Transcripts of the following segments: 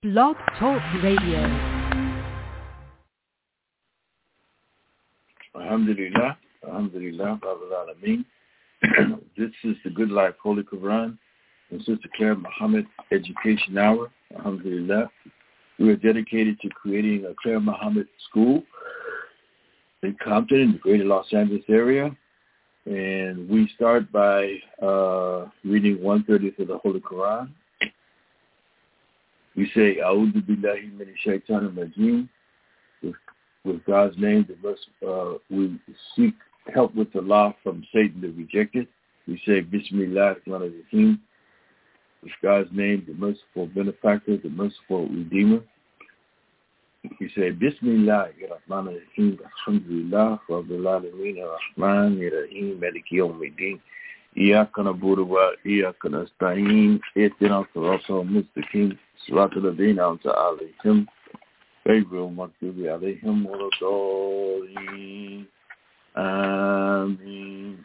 Blog Talk Radio. Alhamdulillah, Alhamdulillah, Rabbil Alameen. This is the Good Life Holy Quran and Sister Claire Muhammad Education Hour. Alhamdulillah. We are dedicated to creating a Claire Muhammad school in Compton, in the greater Los Angeles area. And we start by reading 1/30 of the Holy Quran. We say, A'udhu billahi minash shaitanir rajim. With God's name, we seek help with Allah from Satan the rejected. We say, Bismillah ar-Rahman ar-Rahim. With God's name, the merciful benefactor, the merciful redeemer. We say, Bismillah ar-Rahman ar-Rahim. Alhamdulillah, Rabbil Alameen, ar-Rahman ar-Rahim, Maliki yawmiddin. Iyaka na'budu wa iyaka nasta'in. Ihdina as-sirata al-mustaqim. Siratal ladhina an'amta alayhim. Gayril maghdubi alayhim waladdallin. Ameen.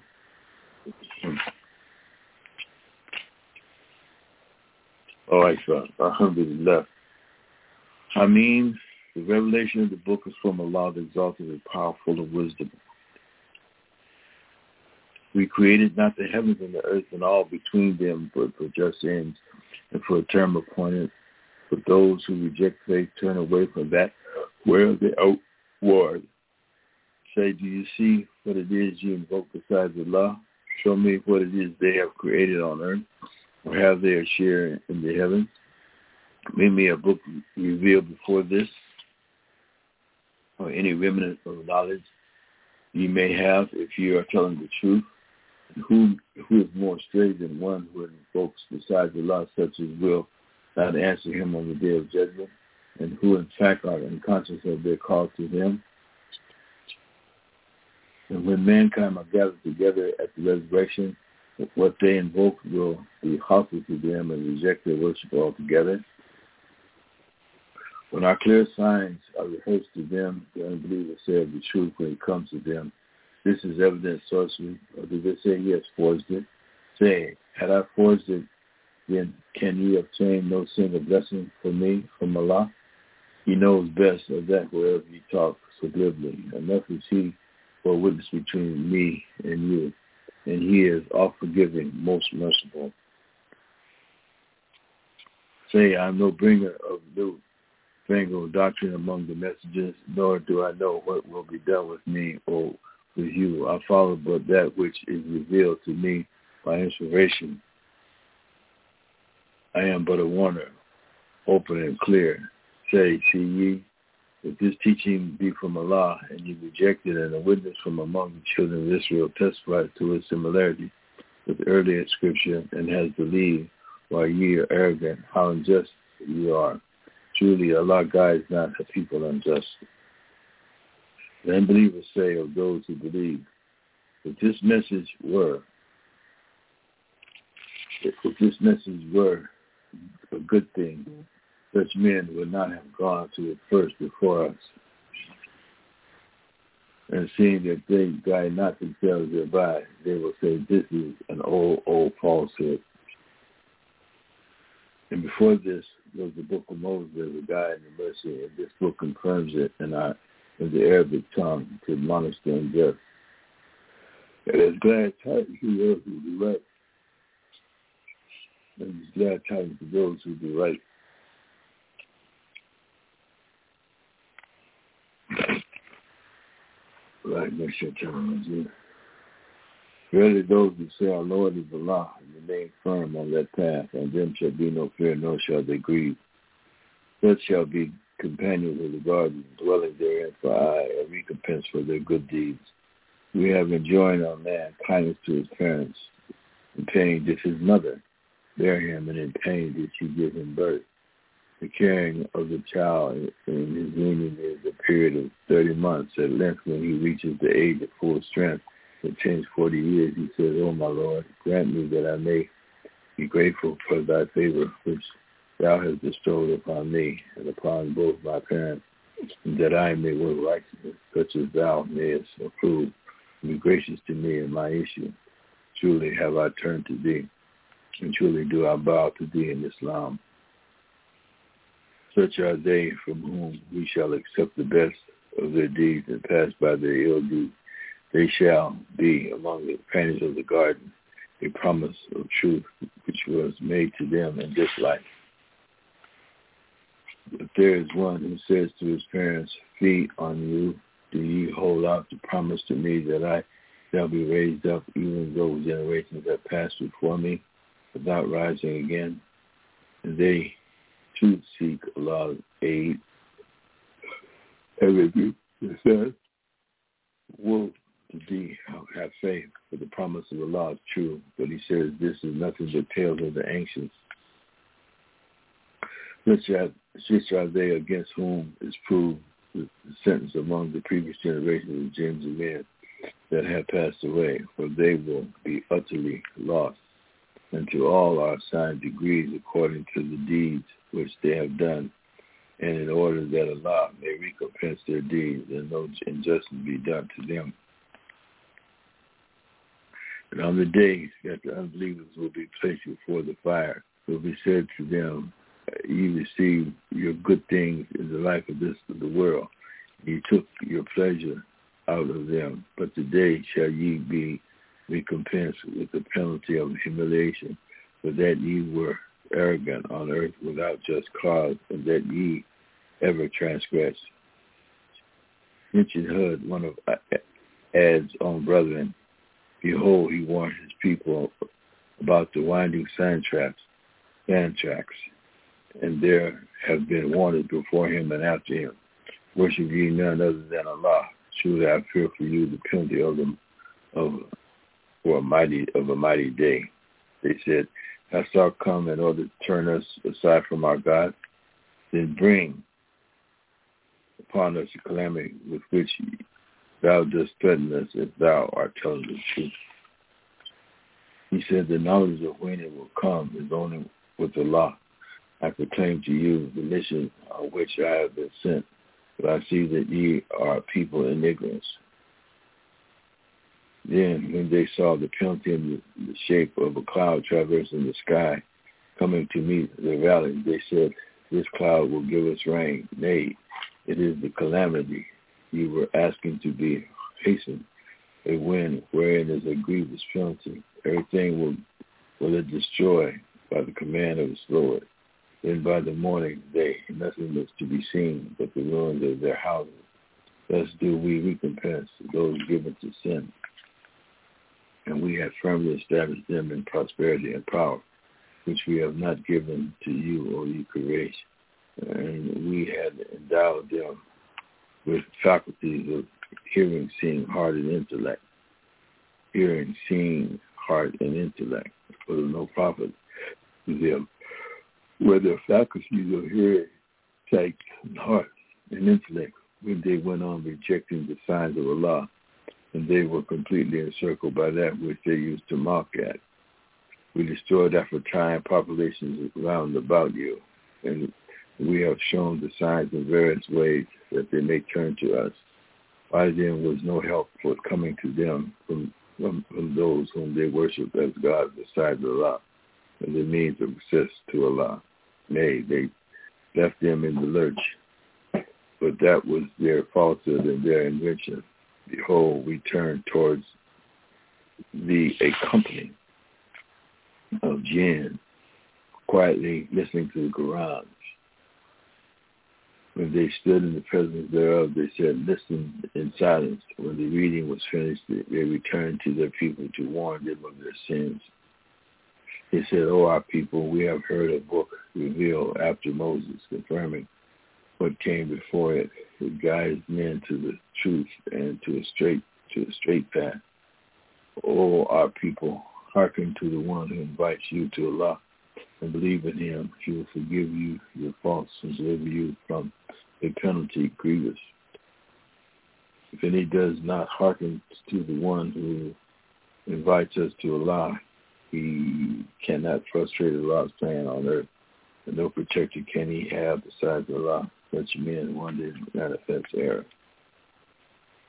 All right, sir. Alhamdulillah. Ameen. The revelation of the book is from Allah, the exalted and powerful of wisdom. We created not the heavens and the earth and all between them, but for just ends and for a term appointed. For those who reject faith, turn away from that where they outward. Say, do you see what it is you invoke besides Allah? Show me what it is they have created on earth, or have they a share in the heavens? Make me a book revealed before this, or any remnant of knowledge you may have if you are telling the truth. And who is more straight than one who invokes besides Allah, such as will not answer him on the day of judgment, and who in fact are unconscious of their call to him? And when mankind are gathered together at the resurrection, what they invoke will be hostile to them and reject their worship altogether. When our clear signs are rehearsed to them, the unbelievers say of the truth when it comes to them, this is evident sorcery. Or do they say, yes, forged it? Say, had I forged it, then can ye obtain no single blessing for me from Allah? He knows best of that wherever you talk so glibly. Enough is he for a witness between me and you, and he is all-forgiving, most merciful. Say, I am no bringer of new fangled doctrine among the messengers, nor do I know what will be done with me or with you. I follow but that which is revealed to me by inspiration. I am but a warner, open and clear. Say, see ye, if this teaching be from Allah, and ye reject it, and a witness from among the children of Israel testifies to its similarity with earlier scripture, and has believed, while ye are arrogant, how unjust you are. Truly, Allah guides not a people unjust. The unbelievers say of those who believe, if this message were a good thing, such men would not have gone to it first before us. And seeing that they guide not themselves thereby, they will say, this is an old falsehood. And before this was the book of Moses, the guide and the mercy, and this book confirms it in the Arabic tongue to admonish the unjust. And it's glad tidings to those who do right. And it's glad tidings to those who do right. Right, make sure I turn on. Verily those who say our Lord is Allah and remain firm on that path, on them shall be no fear, nor shall they grieve. Such shall be companions of the garden, dwelling therein for a recompense for their good deeds. We have enjoined on man kindness to his parents. In pain did his mother bear him, and in pain did she give him birth. The carrying of the child in his weaning is a period of 30 months. At length, when he reaches the age of full strength, it changed 40 years, he says, O my Lord, grant me that I may be grateful for thy favor, which thou hast bestowed upon me and upon both my parents, and that I may work righteousness, such as thou mayest approve, and be gracious to me in my issue. Truly have I turned to thee, and truly do I bow to thee in Islam. Such are they from whom we shall accept the best of their deeds and pass by their ill deeds. They shall be among the companions of the garden, a promise of truth which was made to them in this life. But there is one who says to his parents, feed on you, do ye hold out the promise to me that I shall be raised up, even though generations have passed before me, without rising again? And they too seek Allah's aid. And rebuke the said, woe to thee, have faith, for the promise of Allah is true. But he says, this is nothing but tales of the ancients. Such are they against whom is proved the sentence among the previous generations of jinns and men that have passed away, for they will be utterly lost. And to all are assigned degrees according to the deeds which they have done, and in order that Allah may recompense their deeds and no injustice be done to them. And on the day that the unbelievers will be placed before the fire, it will be said to them, you received your good things in the life of the world. You took your pleasure out of them, but today shall ye be recompensed with the penalty of humiliation, for that ye were arrogant on earth without just cause, and that ye ever transgressed. Mention Hud, one of Ad's own brethren. Behold, he warned his people about the winding sand tracks, and there have been warned before him and after him. Worship ye none other than Allah. Surely I fear for you the penalty of a mighty day. They said, hast thou come in order to turn us aside from our God? Then bring upon us a calamity with which thou dost threaten us if thou art telling the truth. He said, the knowledge of when it will come is only with Allah. I proclaim to you the mission on which I have been sent, but I see that ye are a people in ignorance. Then, when they saw the penalty in the shape of a cloud traversing the sky, coming to meet the valley, they said, this cloud will give us rain. Nay, it is the calamity you were asking to be hastened, a wind wherein is a grievous penalty. Everything will it destroy by the command of its Lord. Then by the morning day, nothing was to be seen but the ruins of their houses. Thus do we recompense those given to sin. And we have firmly established them in prosperity and power, which we have not given to you, O ye creation. And we had endowed them with faculties of hearing, seeing, heart, and intellect. Hearing, seeing, heart, and intellect, for no profit to them, were their faculties of hearing, sight, and heart, and intellect, when they went on rejecting the signs of Allah, and they were completely encircled by that which they used to mock at. We destroyed after time populations round about you, and we have shown the signs in various ways that they may turn to us. Why then was no help forthcoming to them from those whom they worship as God besides Allah, and the means of access to Allah? Nay, they left them in the lurch, but that was their falsehood and their invention. Behold, we turn towards a company of jinn, quietly listening to the Quran. When they stood in the presence thereof, they said, listen in silence. When the reading was finished, they returned to their people to warn them of their sins. They said, O our people, we have heard a book revealed after Moses, confirming what came before it. It guides men to the truth and to a straight path. O our people, hearken to the one who invites you to Allah and believe in him. He will forgive you your faults and deliver you from a penalty grievous. If any does not hearken to the one who invites us to Allah, he cannot frustrate Allah's plan on earth, and no protector can he have besides Allah. Such men wander in manifest error.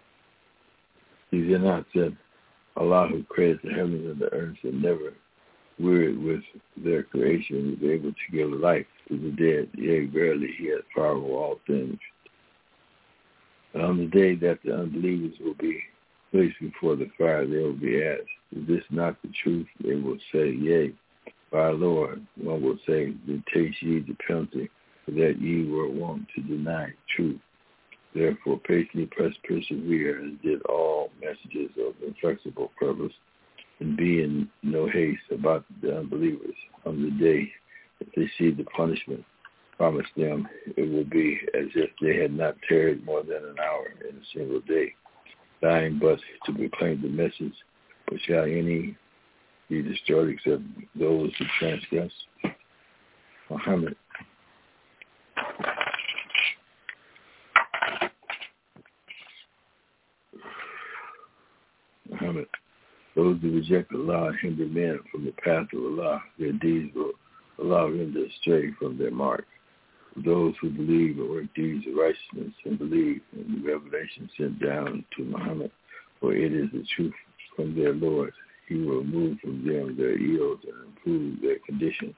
He then not said, Allah who created the heavens and the earth and never wearied with their creation, is able to give life to the dead. Yea, verily, he has power over all things. And on the day that the unbelievers will be placed before the fire, they will be asked, is this not the truth? They will say, yea, by our Lord. One will say, then taste ye the penalty, for that ye were wont to deny truth. Therefore, patiently persevere, as did all messages of inflexible purpose, and be in no haste about the unbelievers. On the day that they see the punishment promised them, it will be as if they had not tarried more than an hour in a single day, dying but to proclaim the message. But shall any be destroyed except those who transgress? Muhammad. Those who reject Allah and hinder men from the path of Allah, their deeds will Allah render astray from their mark. Those who believe and work deeds of righteousness and believe in the revelation sent down to Muhammad, for it is the truth from their Lord. He will remove from them their ills and improve their condition.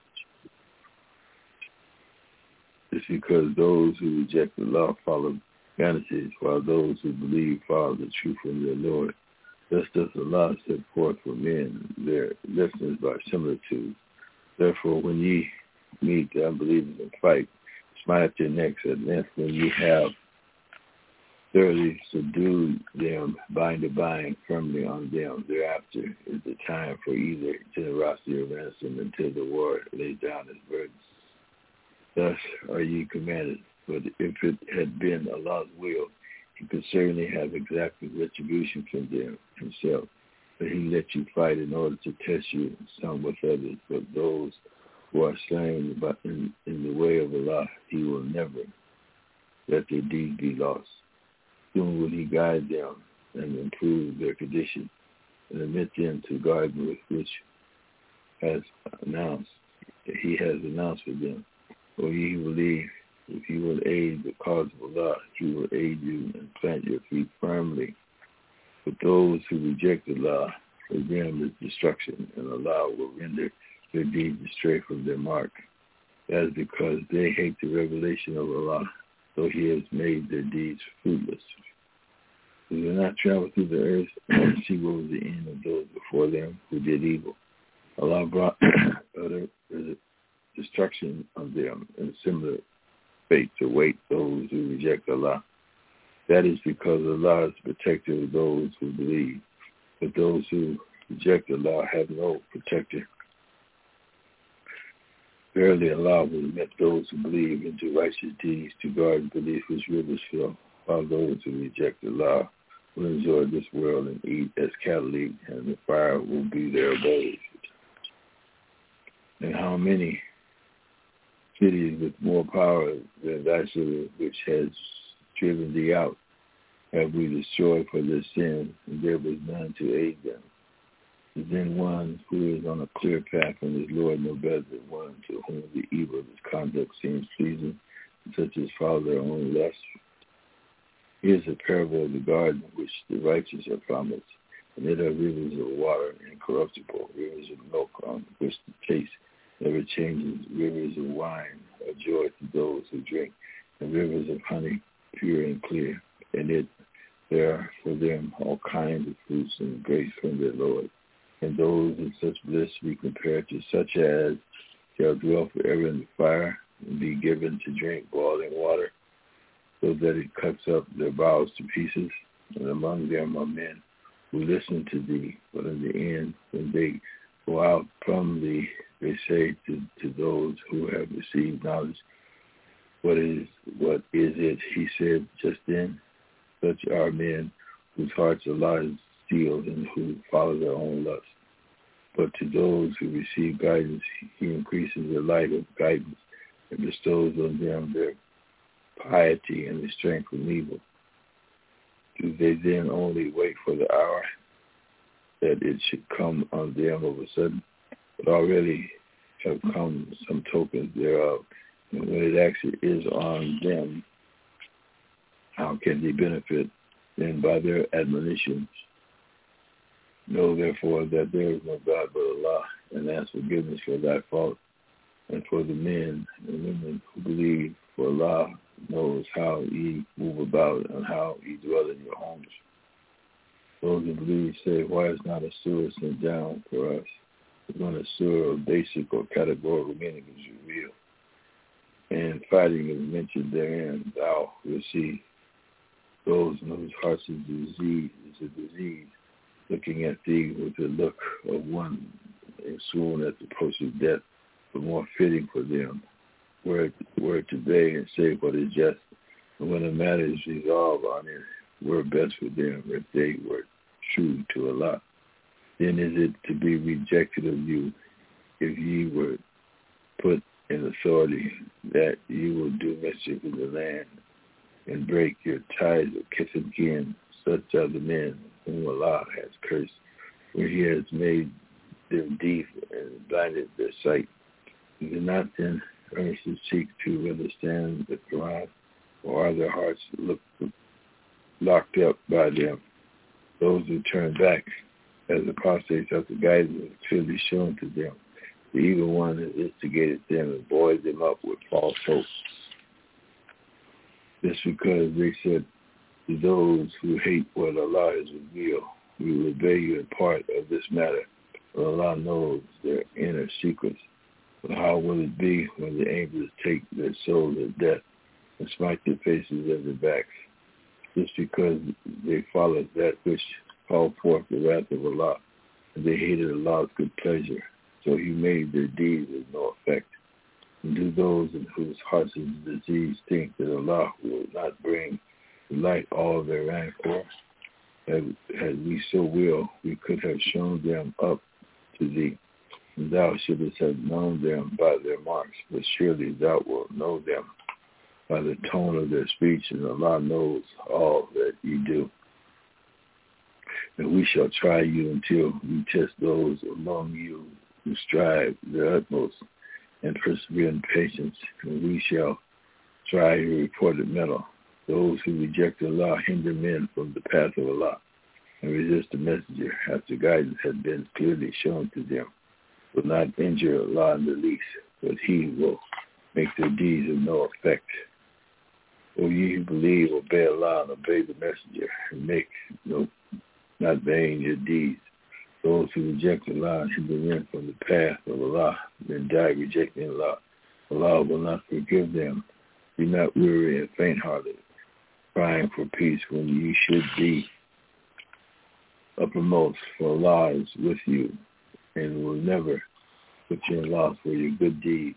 It's because those who reject Allah follow vanities, while those who believe follow the truth from their Lord. Thus does Allah set forth for men their lessons by similitude. Therefore, when ye meet the unbelievers and fight, smite at their necks. At length, when ye have thoroughly subdued them, bind firmly on them. Thereafter is the time for either generosity or ransom until the war lays down its burdens. Thus are ye commanded. But if it had been Allah's will, he could certainly have exacted retribution from them himself. But he let you fight in order to test you, some with others. But those who are slain in the way of Allah, he will never let their deeds be lost. Soon will he guide them and improve their condition and admit them to garden with which he has announced for them. O ye who believe, if you will aid the cause of Allah, he will aid you and plant your feet firmly. But those who reject Allah, for them is destruction, and Allah will render their deeds astray from their mark. That is because they hate the revelation of Allah, so he has made their deeds fruitless. They will not travel through the earth and see what was the end of those before them who did evil. Allah brought utter destruction on them, and similar fate to await those who reject Allah. That is because Allah is protector of those who believe, but those who reject Allah have no protector. Verily Allah will admit those who believe into righteous deeds to guard beneath which rivers flow, while those who reject Allah will enjoy this world and eat as cattle eat, and the fire will be their abode. And how many cities with more power than thy city, which has driven thee out, have we destroyed for their sin, and there was none to aid them. Is then one who is on a clear path from his Lord no better than one to whom the evil of his conduct seems pleasing, such as follow their own lust? Here is a parable of the garden which the righteous are promised, and it are rivers of water incorruptible, rivers of milk on which the taste never changes, rivers of wine, a joy to those who drink, and rivers of honey, pure and clear. And there are for them all kinds of fruits and grace from their Lord. And those in such bliss be compared to such as shall dwell forever in the fire and be given to drink boiling water, so that it cuts up their bowels to pieces. And among them are men who listen to thee, but in the end, when they go out from thee, they say to those who have received knowledge, what is it he said just then? Such are men whose hearts Allah is sealed and who follow their own lust. But to those who receive guidance, he increases the light of guidance and bestows on them their piety and the strength from evil. Do they then only wait for the hour that it should come on them of a sudden? But already have come some tokens thereof, and when it actually is on them, how can they benefit? Then by their admonitions, know therefore that there is no God but Allah, and ask forgiveness for thy fault, and for the men and women who believe, for Allah knows how ye move about and how ye dwell in your homes. Those who believe say, why is not a surah sent down for us? When a surah of basic or categorical meaning is revealed, and fighting is mentioned therein, thou will see those in whose hearts is a disease, looking at thee with the look of one in swoon at the approach of death, but more fitting for them were to obey and say what is just, and when the matter is resolved on it, were best for them if they were true to Allah. Then is it to be rejected of you if ye were put in authority that you will do mischief in the land and break your ties of kissing kin. Such are the men whom Allah has cursed, where he has made them deaf and blinded their sight. Do not then earnestly seek to understand the Quran, or are their hearts locked up by them? Those who turn back as apostates after guidance is clearly shown to them. The evil one has instigated them and buoyed them up with false hopes. Just because they said to those who hate what Allah has revealed, we will obey you in part of this matter, but Allah knows their inner secrets. But how will it be when the angels take their souls at death and smite their faces and their backs? Just because they followed that which called forth the wrath of Allah, and they hated Allah's good pleasure, so he made their deeds of no effect. And do those in whose hearts is disease think that Allah will not bring to light all their rancor? Had we so will, we could have shown them up to thee, and thou shouldest have known them by their marks, but surely thou wilt know them by the tone of their speech, and Allah knows all that you do. And we shall try you until we test those among you who strive their utmost and persevere in patience, and we shall try your reported metal. Those who reject Allah hinder men from the path of Allah and resist the messenger after guidance had been clearly shown to them, will not injure Allah in the least, but he will make their deeds of no effect. O ye who believe, obey Allah and obey the messenger, and make not vain your deeds. Those who reject Allah and hinder men from the path of Allah, then die rejecting Allah. Allah will not forgive them. Be not weary and faint-hearted, crying for peace when you should be uppermost, for Allah is with you and will never put you in loss for your good deeds.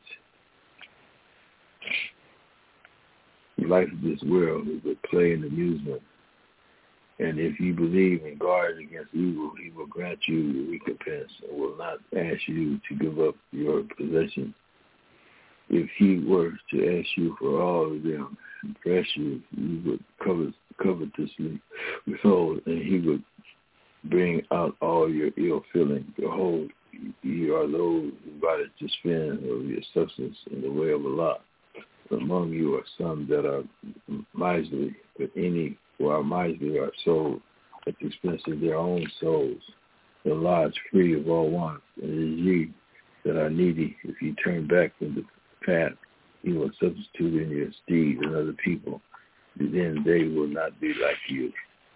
The life of this world is a play and amusement, and if you believe and guard against evil, he will grant you your recompense and will not ask you to give up your possessions. If he were to ask you for all of them and press you, you would covetously withhold, and he would bring out all your ill feeling. Behold, ye are those invited to spend of your substance in the way of Allah. Among you are some that are miserly, but any who are miserly are sold at the expense of their own souls. The Allah is free of all wants, and it is ye that are needy. If you turn back from the path, he will substitute in your stead another people, and then they will not be like you.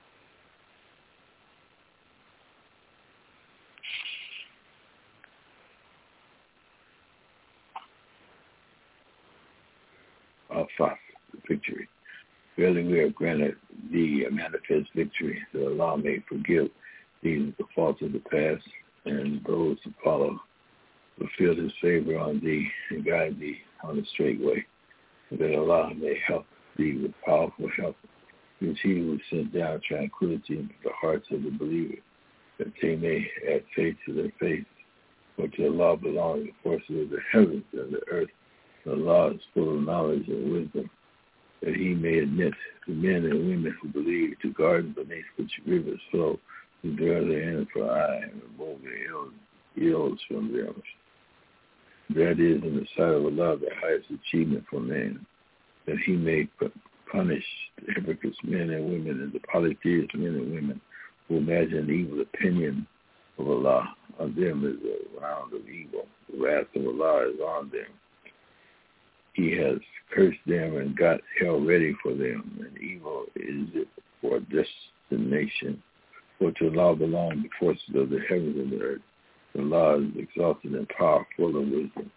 Al-Fas, victory. Verily we have granted thee a manifest victory, that Allah may forgive thee the faults of the past, and those who follow fulfill his favor on thee and guide thee on the straight way, and that Allah may help thee with powerful help. It is he who sent down tranquility into the hearts of the believers, that they may add faith to their faith. For to Allah belong the forces of the heavens and the earth. Allah is full of knowledge and wisdom, that he may admit the men and women who believe to gardens beneath which rivers flow, who dwell therein for eye and remove their ills from them. That is, in the sight of Allah, the highest achievement for man, that he may punish the hypocrites, men and women, and the polytheists, men and women, who imagine an evil opinion of Allah on them is a round of evil. The wrath of Allah is on them. He has cursed them and got hell ready for them, and evil is it for destination. For to Allah belong the forces of the heavens and the earth. Allah is exalted and powerful of wisdom.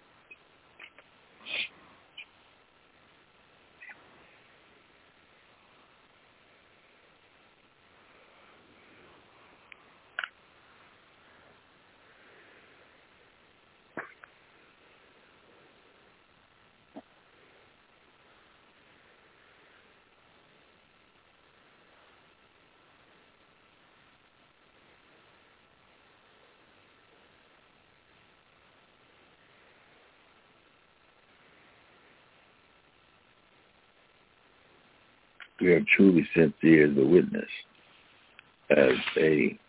We have truly sent thee as a witness, as a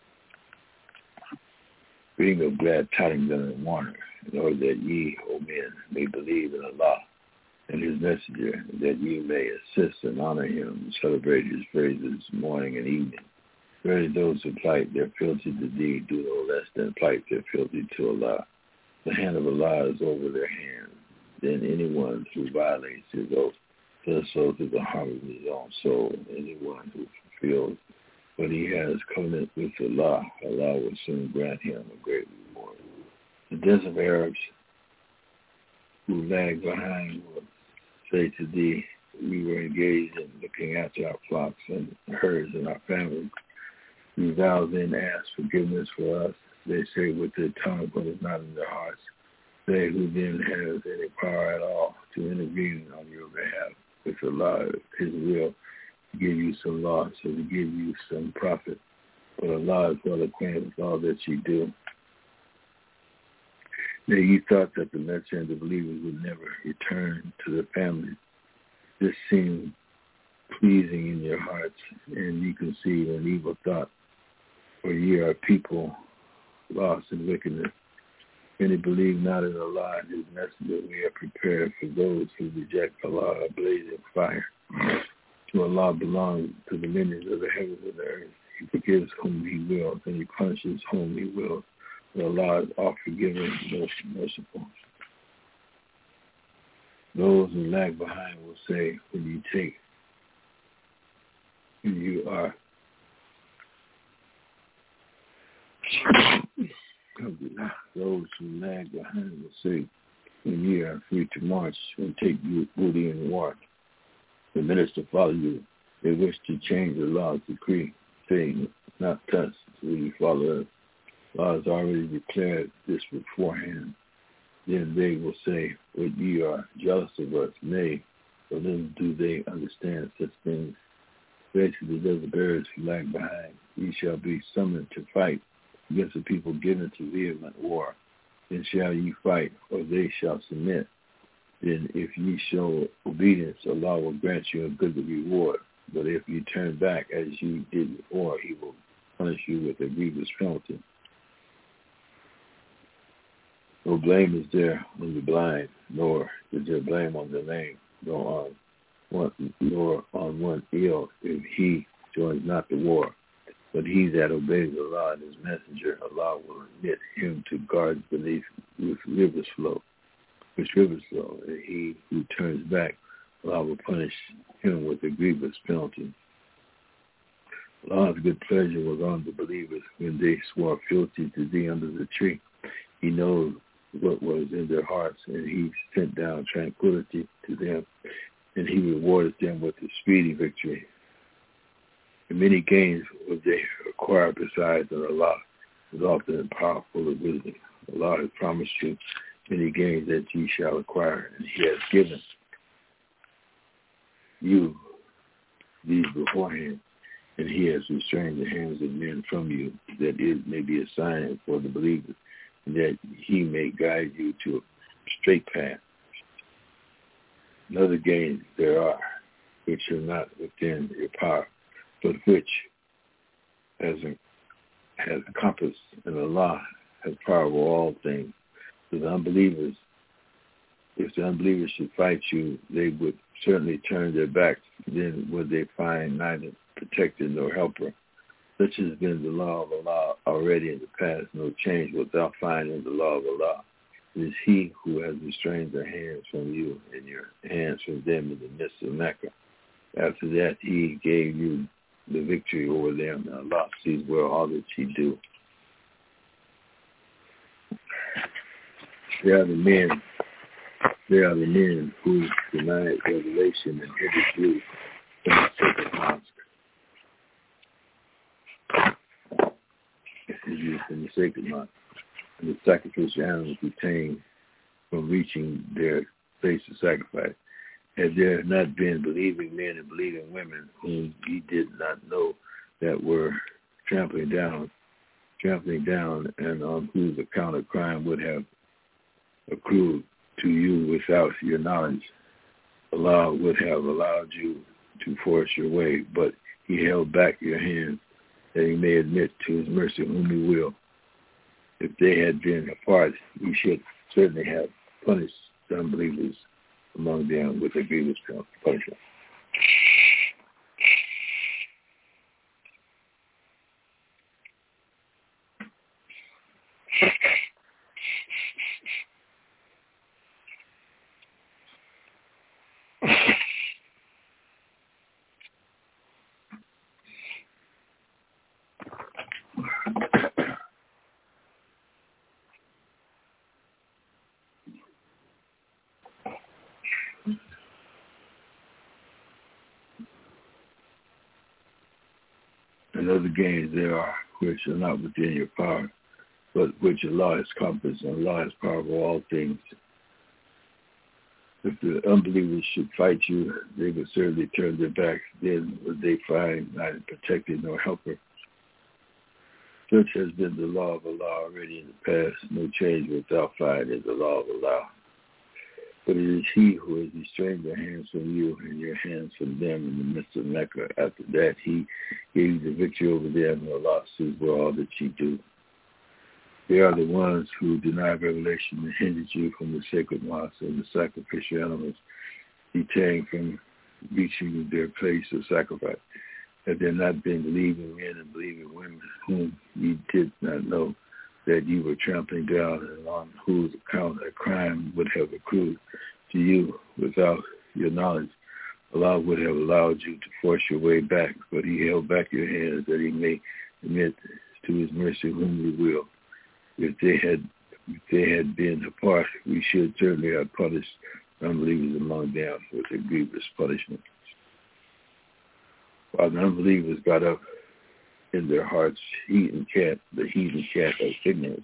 being of glad tidings and a warner, in order that ye, O men, may believe in Allah and his messenger, and that ye may assist and honor him and celebrate his praises morning and evening. Verily those who plight their fealty to thee do no less than plight their fealty to Allah. The hand of Allah is over their hands. Then anyone who violates his oath does so to the harm of his own soul. Anyone who fulfills what he has covenant with Allah, Allah will soon grant him a great reward. The desert Arabs who lag behind will say to thee, we were engaged in looking after our flocks and herds and our families. Do thou then ask forgiveness for us? They say with their tongue, but it's not in their hearts. They who then has any power at all to intervene on your behalf with Allah, his will, to give you some loss or to give you some profit. But Allah is well acquainted with all that you do. Now you thought that the messenger and the believers would never return to their families. This seemed pleasing in your hearts, and you conceived an evil thought. For ye are people lost in wickedness. Many believe not in Allah and his messenger. We are prepared for those who reject Allah a blazing fire. To Allah belongs the dominions of the heavens and the earth. He forgives whom he wills, and he punishes whom he wills. But Allah is all-forgiving and most merciful. Those who lag behind will say, when you are those who lag behind will say, when ye are free to march and take you booty in war, the minister follow you. They wish to change the law's decree, saying, not thus will you follow us. Allah has already declared this beforehand. Then they will say, but ye are jealous of us. Nay, but little do they understand such things. Say to the desert bearers who lag behind, ye shall be summoned to fight against the people given to vehement war. Then shall ye fight, or they shall submit. Then if ye show obedience, Allah will grant you a good reward. But if you turn back as you did before, he will punish you with a grievous penalty. No blame is there on the blind, nor is there blame on the lame, nor on one ill if he joins not the war. But he that obeys Allah and his messenger, Allah will admit him to guards beneath which rivers flow. And he who turns back, Allah will punish him with a grievous penalty. Allah's good pleasure was on the believers when they swore fealty to thee under the tree. He knows what was in their hearts, and he sent down tranquility to them, and he rewarded them with a speedy victory. And many gains would they acquire besides, and Allah is often and powerful of wisdom. Allah has promised you many gains that ye shall acquire, and he has given you these beforehand, and he has restrained the hands of men from you, that it may be a sign for the believers, and that he may guide you to a straight path. Another gains there are, which are not within your power, but which has encompassed, and Allah has power over all things. So the unbelievers, if the unbelievers should fight you, they would certainly turn their backs. Then would they find neither protector nor helper. Such has been the law of Allah already in the past. No change wilt thou find in the law of Allah. It is He who has restrained their hands from you and your hands from them in the midst of Mecca. After that, He gave you the victory over them, and Allah sees well all that ye do. They are the men who denied revelation and hindered you from the sacred mosque. In the sacred mosque, and the sacrificial animals retained from reaching their place of sacrifice. Had there not been believing men and believing women whom ye did not know that were trampling down, and on whose account a crime would have accrued to you without your knowledge, Allah would have allowed you to force your way, but He held back your hands that He may admit to His mercy whom He will. If they had been apart, He should certainly have punished the unbelievers among them with a grievous punishment. And other gains there are which are not within your power, but which Allah has compassed, and Allah is power over all things. If the unbelievers should fight you, they would certainly turn their backs. Then would they find neither protector nor helper. Such has been the law of Allah already in the past. No change wilt thou find in the law of Allah. But it is He who has restrained their hands from you and your hands from them in the midst of Mecca. After that, He gave you the victory over them, and Allah sees well all that ye do. They are the ones who deny revelation and hindered you from the sacred mosques and the sacrificial animals, detained from reaching their place of sacrifice. Had there not been believing men and believing women whom ye did not know that you were trampling down, and on whose account a crime would have accrued to you without your knowledge, Allah would have allowed you to force your way back, but He held back your hands that He may admit to His mercy whom He will. If they had been apart, we should certainly have punished unbelievers among them with a grievous punishment. While the unbelievers got up in their hearts, the heathen cat of ignorance,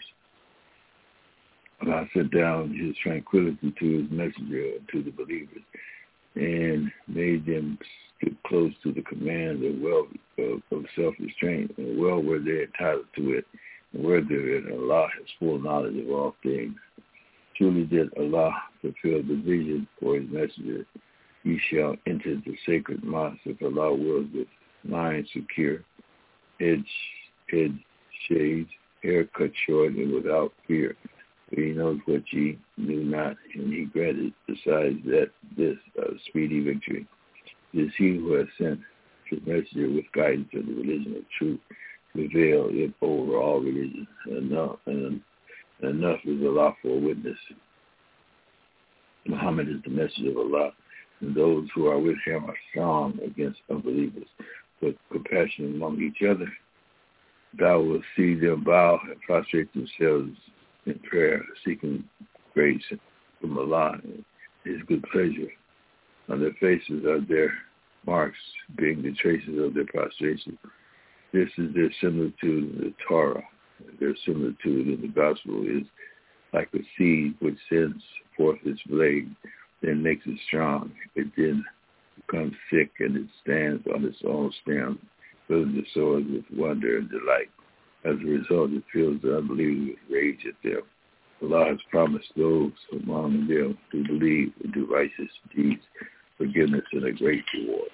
Allah sent down His tranquility to His messenger and to the believers, and made them stick close to the command of self-restraint, and well were they entitled to it, and were therein. Allah has full knowledge of all things. Truly did Allah fulfill the vision for His messenger. Ye shall enter the sacred mosque if Allah wills, with mind secure, head shaved, hair cut short, and without fear. For He knows what ye knew not, and He granted besides that this speedy victory. It is He who has sent His messenger with guidance of the religion of truth, to veil it over all religions. Enough is Allah for a witness. Muhammad is the messenger of Allah, and those who are with him are strong against unbelievers, but compassion among each other. Thou wilt see them bow and prostrate themselves in prayer, seeking grace from Allah and His good pleasure. On their faces are their marks, being the traces of their prostration. This is their similitude in the Torah. Their similitude in the gospel is like a seed which sends forth its blade, then makes it strong. It then becomes thick, and it stands on its own stem, filling the soil with wonder and delight. As a result, it fills the unbelievers with rage at them. Allah has promised those among them who believe and do righteous deeds forgiveness and a great reward.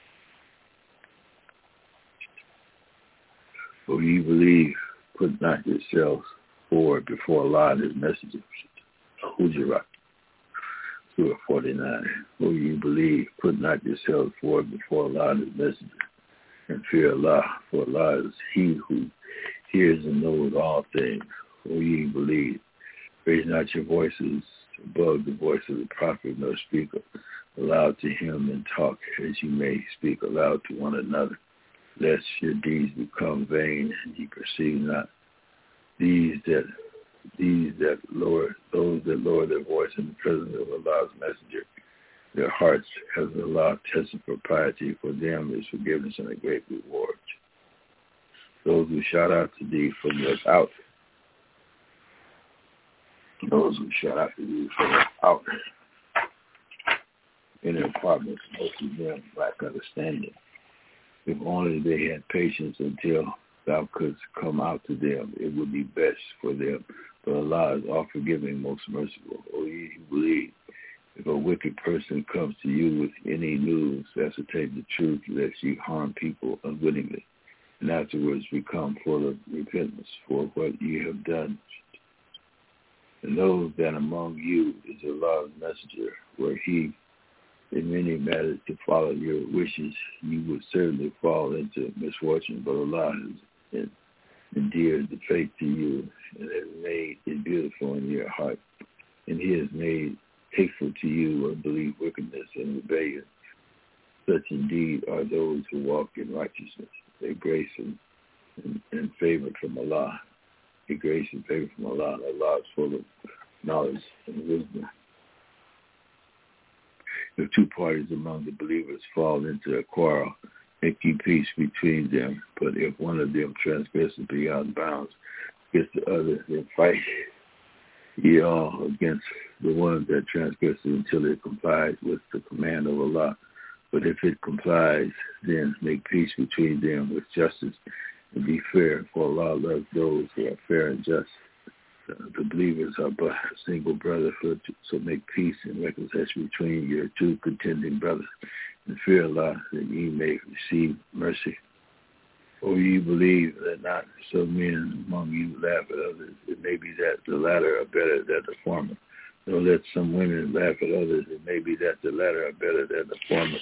For ye believe, put not yourselves forward before Allah and His messengers. Hujurat, Surah 49. For ye believe, put not yourselves forward before Allah and His messengers. and fear Allah, for Allah is He who hears and knows all things. O ye believe, raise not your voices above the voice of the prophet, nor speak aloud to him, and talk as you may speak aloud to one another, lest your deeds become vain, and ye perceive not. Those that lower their voice in the presence of Allah's messenger, their hearts has Allah tested for piety. For them is forgiveness and a great reward. Those who shout out to thee from without, in their apartments, most of them lack understanding. If only they had patience until thou couldst come out to them, it would be best for them. But Allah is all forgiving, most merciful. O ye who believe, if a wicked person comes to you with any news, ascertain the truth, lest ye harm people unwittingly, and afterwards become full of repentance for what ye have done. And know that among you is Allah's messenger, were he in many matters to follow your wishes, you would certainly fall into misfortune, but Allah has endeared the faith to you and has made it beautiful in your heart. And He has made hateful to you unbelief, wickedness, and rebellion. Such indeed are those who walk in righteousness. They grace and favor from Allah. They grace and favor from Allah. Allah is full of knowledge and wisdom. If two parties among the believers fall into a quarrel, make ye peace between them. But if one of them transgresses beyond bounds against the other, then fight ye all against the one that transgresses until it complies with the command of Allah. But if it complies, then make peace between them with justice and be fair, for Allah loves those who are fair and just. The believers are but a single brotherhood, so make peace and reconciliation between your two contending brothers, and fear Allah that ye may receive mercy. O ye believe that not some men among you laugh at others, it may be that the latter are better than the former. Nor let some women laugh at others, it may be that the latter are better than the former.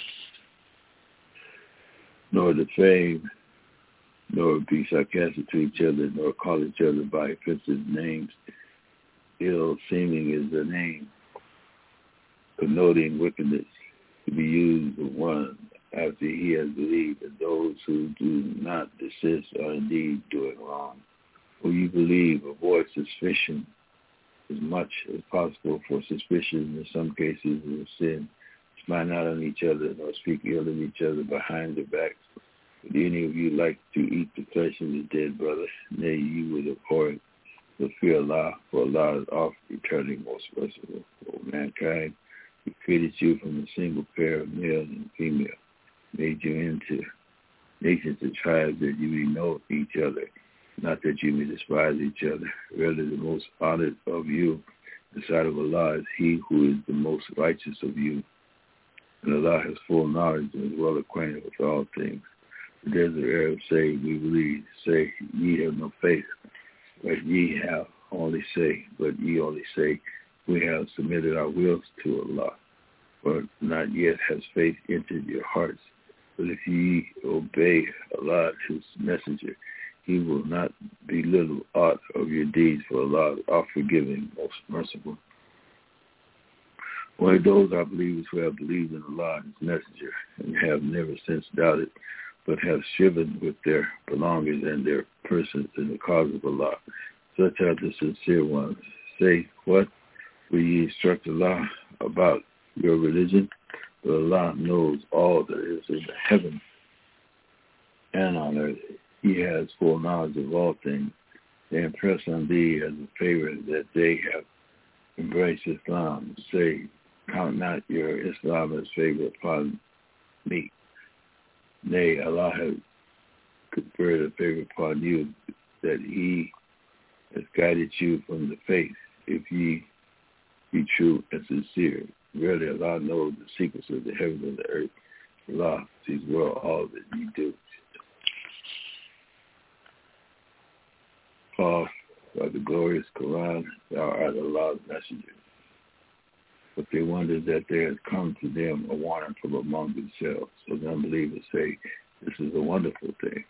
Nor defame, nor be sarcastic to each other, nor call each other by offensive names. Ill-seeming is the name, connoting wickedness, to be used of one after he has believed, and those who do not desist are indeed doing wrong. Will you believe, avoid suspicion as much as possible, for suspicion in some cases is a sin. Spy not on each other, nor speak ill of each other behind their backs. Would any of you like to eat the flesh of the dead brother? Nay, you would abhor it. But fear Allah, for Allah is oft returning, most merciful. O mankind, He created you from a single pair of male and female, made you into nations and tribes that you may know each other, not that you may despise each other. Rather, the most honored of you in the sight of Allah is he who is the most righteous of you. And Allah has full knowledge and is well acquainted with all things. The desert Arabs say, we believe. Say, ye have no faith. But ye only say, we have submitted our wills to Allah. For not yet has faith entered your hearts. But if ye obey Allah, His messenger, He will not belittle aught of your deeds, for Allah is all forgiving, most merciful. Only those are believers who have believed in Allah and His messenger, and have never since doubted, but have striven with their belongings and their persons in the cause of Allah. Such are the sincere ones. Say, what will ye instruct Allah about your religion? But Allah knows all that is in the heaven and on earth. He has full knowledge of all things. They impress on thee as a favor that they have embraced Islam. Say, count not your Islam as favor upon me. Nay, Allah has conferred a favor upon you, that He has guided you from the faith, if ye be true and sincere. Really, Allah knows the secrets of the heavens and the earth. Allah sees well all that ye do. Paul, by the glorious Quran, thou art Allah's messenger. But they wonder that there has come to them a warning from among themselves. So the unbelievers say, This is a wonderful thing.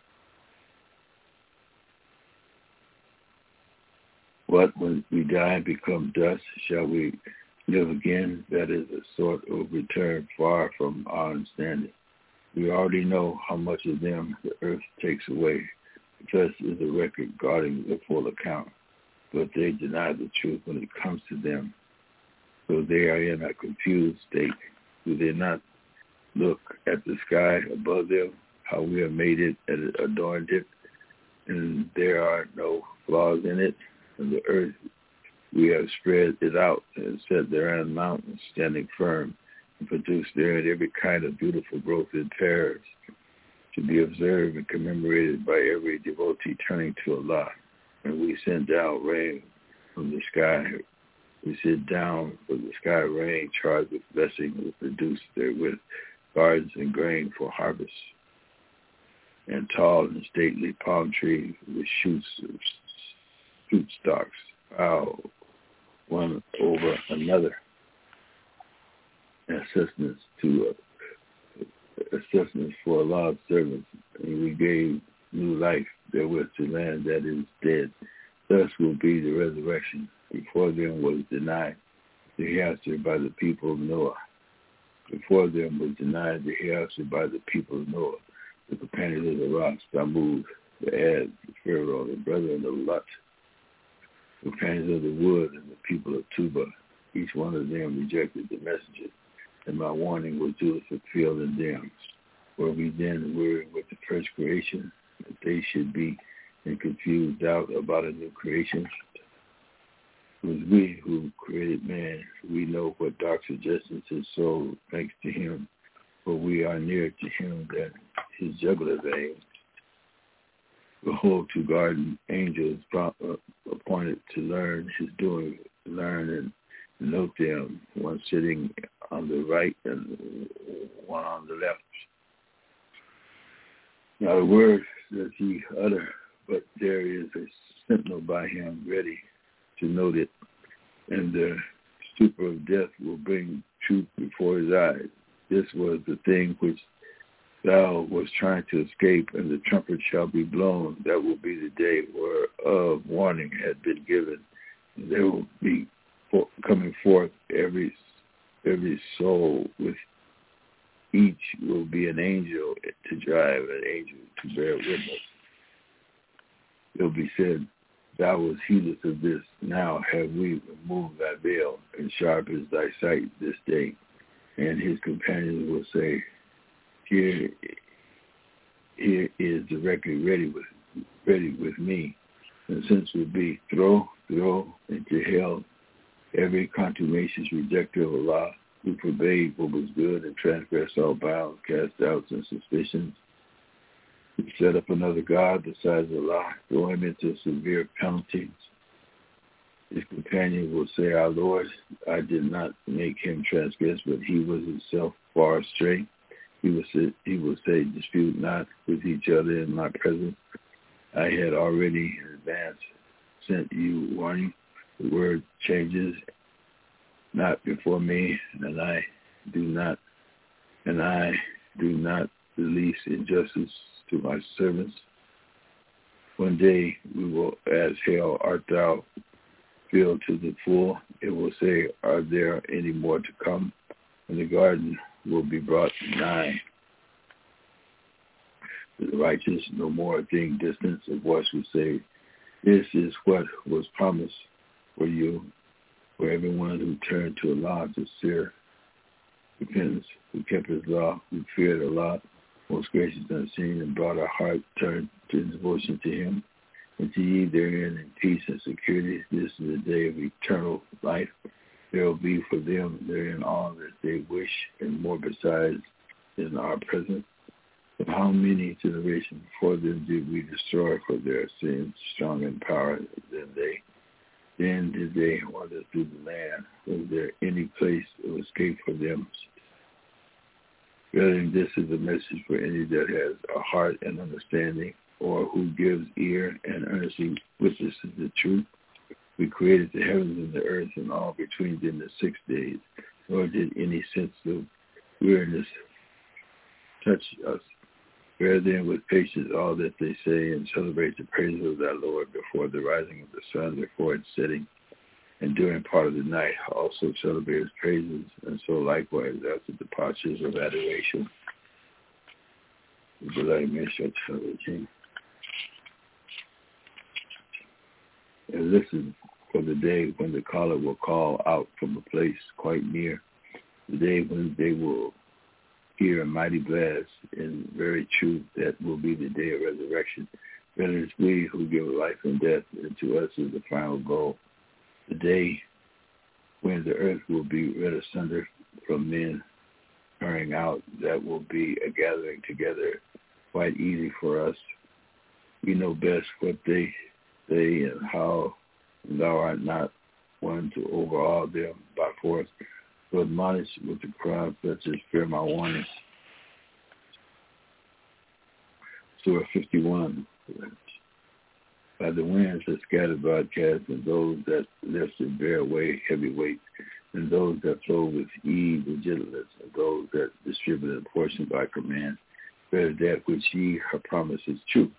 What, when we die and become dust, shall we live again? That is a sort of return far from our understanding. We already know how much of them the earth takes away. Because is a record guarding the full account. But they deny the truth when it comes to them. So they are in a confused state. Do they not look at the sky above them, how we have made it and adorned it, and there are no flaws in it? And the earth, we have spread it out and set therein mountains, standing firm, and produced therein every kind of beautiful growth in pairs, to be observed and commemorated by every devotee turning to Allah. And we send down rain from the sky. We send down from the sky rain charged with blessing, will produce therewith gardens and grain for harvest, and tall and stately palm trees with shoots stalks piled one over another, and assistance for Allah's servants, and we gave new life therewith to land that is dead. Thus will be the resurrection. Before them was denied the hereafter by the people of Noah. Before them was denied the hereafter by the people of Noah, the companions of the rocks, Thamud, the Ad, the Pharaoh, the brethren of Lot, the companions of the wood, and the people of Tuba. Each one of them rejected the messenger, and my warning was duly fulfilled in them. Were we then weary with the first creation, that they should be in confused doubt about a new creation? It was we who created man. We know what dark suggestions his soul makes to him, for we are nearer to him than his jugular vein. Behold, 2 guardian angels appointed to learn his doing, learn and note them, one sitting on the right and one on the left. Not a word does he utter, but there is a sentinel by him ready to note it, and the stupor of death will bring truth before his eyes. This was the thing which thou was trying to escape, and the trumpet shall be blown. That will be the day whereof warning had been given. And there will be coming forth every soul, with each will be an angel to drive, an angel to bear witness. It will be said, thou was heedless of this. Now have we removed thy veil, and sharp is thy sight this day. And his companions will say, Here is the record ready with me. And since it will be throw into hell every contumacious rejecter of Allah, who forbade what was good and transgressed all bounds, cast doubts and suspicions, who set up another God besides Allah, throw him into severe penalties. His companion will say, Our Lord, I did not make him transgress, but he was himself far astray. He will say, dispute not with each other in my presence. I had already in advance sent you warning. The word changes not before me, and I do not release injustice to my servants. One day we will ask hell, art thou filled to the full? It will say, are there any more to come? And the garden will be brought nigh. The righteous, no more a thing distant. A voice will say, this is what was promised for you, for everyone who turned to Allah to sincere repentance, who kept his law, who feared Allah, most gracious unseen, and brought our heart turned to devotion to him. And to ye therein in peace and security. This is the day of eternal life. There will be for them therein all that they wish, and more besides in our presence. But how many generations before them did we destroy for their sins, strong in power than they? Then did they wander through the land. Was there any place of escape for them? Brethren, this is a message for any that has a heart and understanding, or who gives ear and earnestly witnesses the truth. We created the heavens and the earth and all between them in 6 days, nor did any sense of weariness touch us. Bear then with patience all that they say, and celebrate the praises of thy Lord before the rising of the sun, before its setting, and during part of the night. Also celebrate his praises, and so likewise after departures of adoration. And listen for the day when the caller will call out from a place quite near, the day when they will hear a mighty blast. In very truth, that will be the day of resurrection. But it is we who give life and death, and to us is the final goal. The day when the earth will be rent asunder from men hurrying out, that will be a gathering together quite easy for us. We know best what they say and how, and thou art not one to overawe them by force, but admonish with the crowd such as fear my warning. Surah 51. By the winds that scatter broadcast, and those that lift and bear away heavy weights, and those that flow with ease and gentleness, and those that distribute a portion by command, better that which ye her promise is true.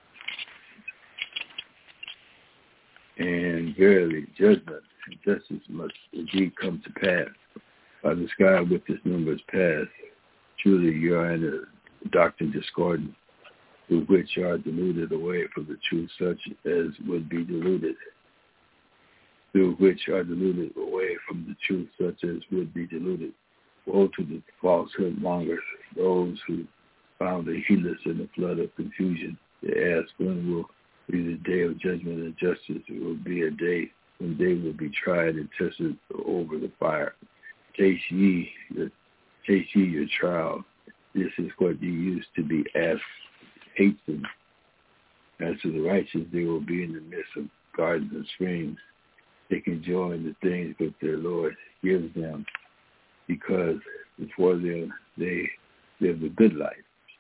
And verily, judgment and justice must indeed come to pass. By the sky with its numbers past, truly you are in a doctrine discordant, through which are deluded away from the truth, such as would be deluded. Through which are deluded away from the truth, such as would be deluded. Woe to the falsehood mongers, those who found the heedless in the flood of confusion. They ask, when will be the day of judgment and justice? It will be a day when they will be tried and tested over the fire. Taste ye your trial. This is what ye used to be asked. Hasten. As to the righteous, they will be in the midst of gardens and springs. They can joy in the things that their Lord gives them, because before them they lived a good life.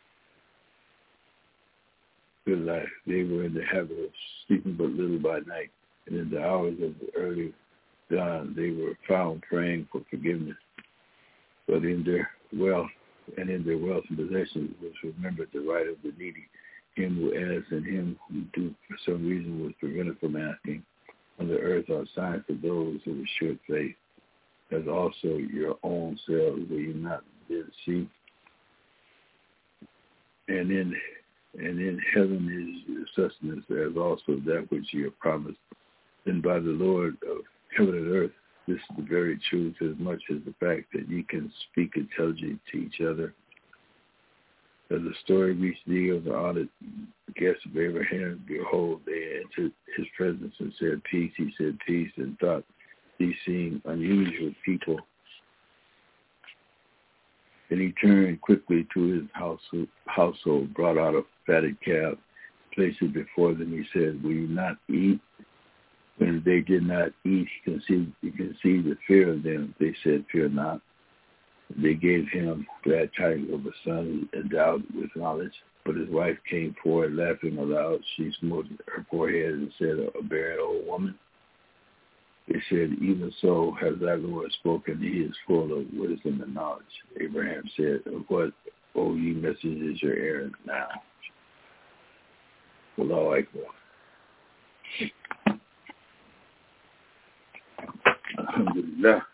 Good life. They were in the habit of sleeping but little by night, and in the hours of the early dawn they were found praying for forgiveness. But in their wealth and and possessions was remembered the right of the needy, him who asks and him who do for some reason was prevented from asking. On the earth are signs for those who have assured faith, as also your own selves will you not then see. And in heaven is your sustenance, as also that which you have promised. And by the Lord of heaven and earth, this is the very truth, as much as the fact that you can speak intelligently to each other. As the story reached thee of the honored guests of Abraham, behold, they entered his presence and said, peace. He said, peace, and thought these seemed unusual people. And he turned quickly to his household, brought out a fatted calf, placed it before them. He said, will you not eat? When they did not eat, he conceived the fear of them. They said, fear not. They gave him glad tidings of a son endowed with knowledge. But his wife came forward, laughing aloud. She smote her forehead and said, a barren old woman. They said, even so has thy Lord spoken. He is full of wisdom and knowledge. Abraham said, what, O ye messengers, is your errand now? Allahu Akbar. Alhamdulillah.